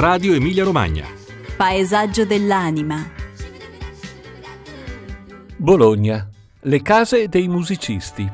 Radio Emilia Romagna. Paesaggio dell'anima. Bologna, le case dei musicisti.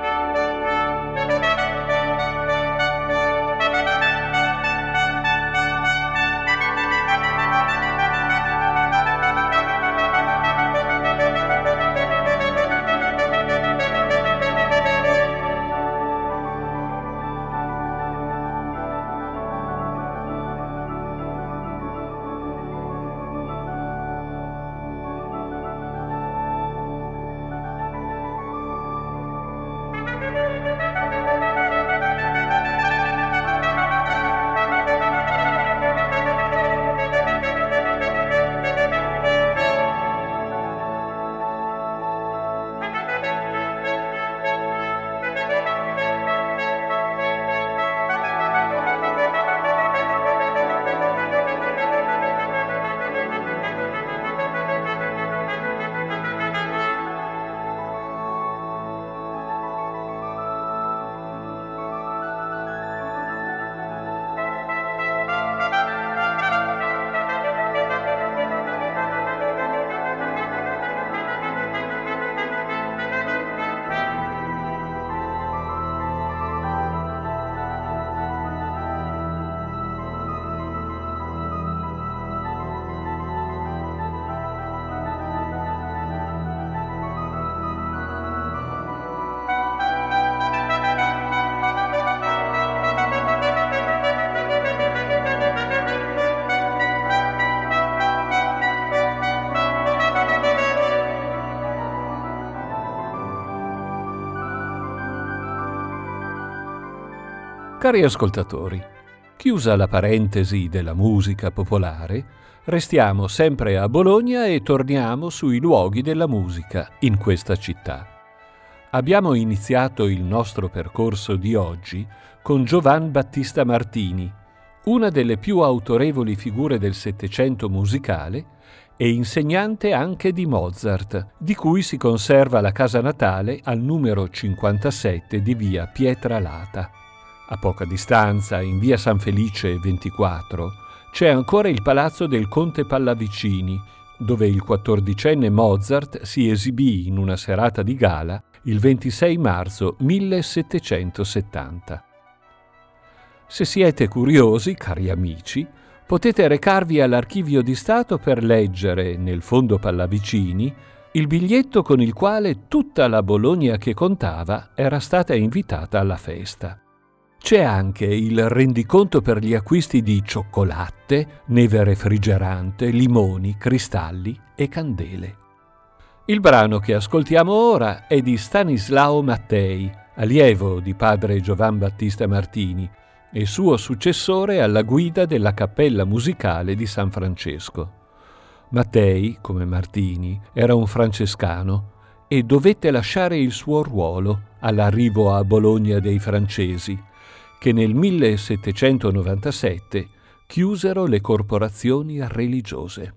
Cari ascoltatori, chiusa la parentesi della musica popolare, restiamo sempre a Bologna e torniamo sui luoghi della musica in questa città. Abbiamo iniziato il nostro percorso di oggi con Giovan Battista Martini, una delle più autorevoli figure del Settecento musicale e insegnante anche di Mozart, di cui si conserva la casa natale al numero 57 di via Pietralata. A poca distanza, in via San Felice 24, c'è ancora il palazzo del Conte Pallavicini, dove il 14enne Mozart si esibì in una serata di gala il 26 marzo 1770. Se siete curiosi, cari amici, potete recarvi all'Archivio di Stato per leggere, nel fondo Pallavicini, il biglietto con il quale tutta la Bologna che contava era stata invitata alla festa. C'è anche il rendiconto per gli acquisti di cioccolate, neve refrigerante, limoni, cristalli e candele. Il brano che ascoltiamo ora è di Stanislao Mattei, allievo di padre Giovan Battista Martini e suo successore alla guida della Cappella Musicale di San Francesco. Mattei, come Martini, era un francescano e dovette lasciare il suo ruolo all'arrivo a Bologna dei francesi, che nel 1797 chiusero le corporazioni religiose.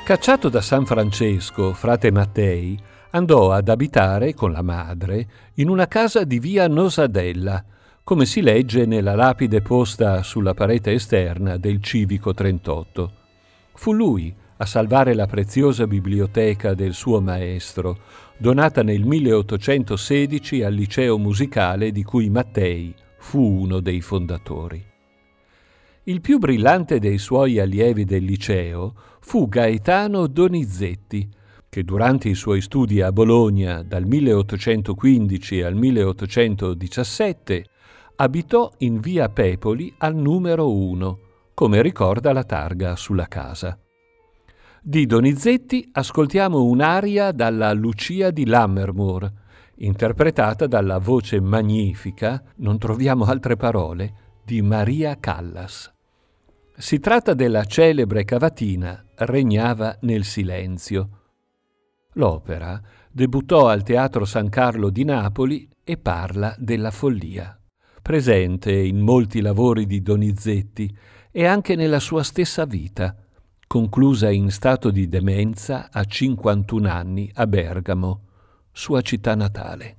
Cacciato da San Francesco, frate Mattei andò ad abitare con la madre in una casa di via Nosadella, come si legge nella lapide posta sulla parete esterna del Civico 38. Fu lui a salvare la preziosa biblioteca del suo maestro, donata nel 1816 al liceo musicale di cui Mattei fu uno dei fondatori. Il più brillante dei suoi allievi del liceo fu Gaetano Donizetti, che durante i suoi studi a Bologna dal 1815 al 1817 abitò in via Pepoli al numero 1, come ricorda la targa sulla casa. Di Donizetti ascoltiamo un'aria dalla Lucia di Lammermoor, interpretata dalla voce magnifica, non troviamo altre parole, di Maria Callas. Si tratta della celebre cavatina Regnava nel silenzio. L'opera debuttò al Teatro San Carlo di Napoli e parla della follia, presente in molti lavori di Donizetti e anche nella sua stessa vita, conclusa in stato di demenza a 51 anni a Bergamo, sua città natale.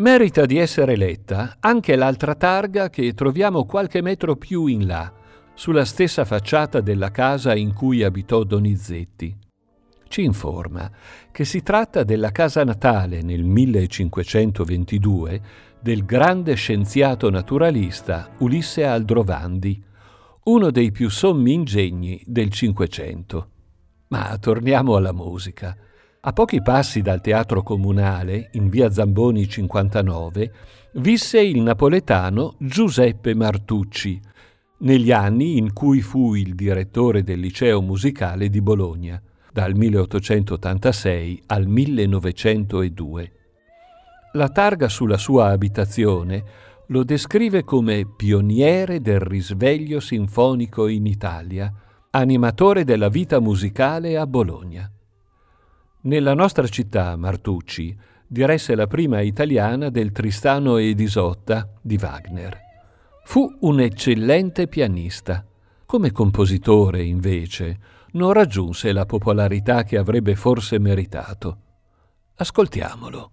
Merita di essere letta anche l'altra targa che troviamo qualche metro più in là, sulla stessa facciata della casa in cui abitò Donizetti. Ci informa che si tratta della casa natale nel 1522 del grande scienziato naturalista Ulisse Aldrovandi, uno dei più sommi ingegni del Cinquecento. Ma torniamo alla musica. A pochi passi dal Teatro Comunale, in via Zamboni 59, visse il napoletano Giuseppe Martucci, negli anni in cui fu il direttore del Liceo Musicale di Bologna, dal 1886 al 1902. La targa sulla sua abitazione lo descrive come pioniere del risveglio sinfonico in Italia, animatore della vita musicale a Bologna. Nella nostra città, Martucci diresse la prima italiana del Tristano ed Isotta di Wagner. Fu un eccellente pianista. Come compositore, invece, non raggiunse la popolarità che avrebbe forse meritato. Ascoltiamolo.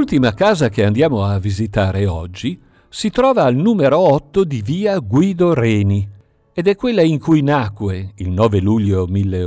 L'ultima casa che andiamo a visitare oggi si trova al numero 8 di via Guido Reni ed è quella in cui nacque, il 9 luglio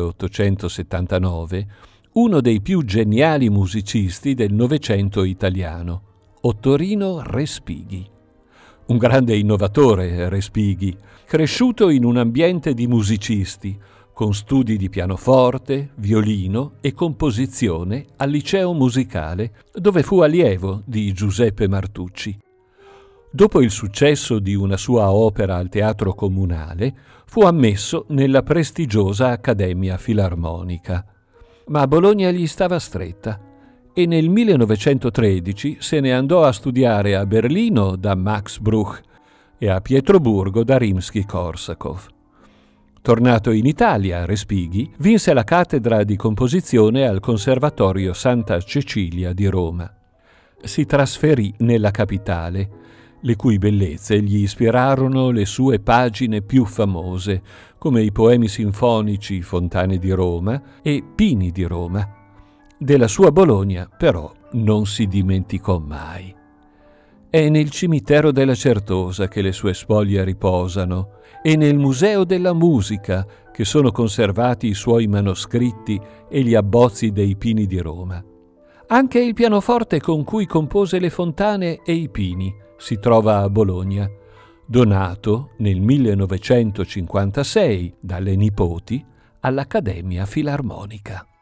1879, uno dei più geniali musicisti del Novecento italiano, Ottorino Respighi. Un grande innovatore, Respighi, cresciuto in un ambiente di musicisti, con studi di pianoforte, violino e composizione al liceo musicale, dove fu allievo di Giuseppe Martucci. Dopo il successo di una sua opera al Teatro Comunale, fu ammesso nella prestigiosa Accademia Filarmonica. Ma a Bologna gli stava stretta e nel 1913 se ne andò a studiare a Berlino da Max Bruch e a Pietroburgo da Rimsky-Korsakov. Tornato in Italia, Respighi vinse la cattedra di composizione al Conservatorio Santa Cecilia di Roma. Si trasferì nella capitale, le cui bellezze gli ispirarono le sue pagine più famose, come i poemi sinfonici Fontane di Roma e Pini di Roma. Della sua Bologna, però, non si dimenticò mai. È nel cimitero della Certosa che le sue spoglie riposano e nel Museo della Musica che sono conservati i suoi manoscritti e gli abbozzi dei Pini di Roma. Anche il pianoforte con cui compose le fontane e i pini si trova a Bologna, donato nel 1956 dalle nipoti all'Accademia Filarmonica.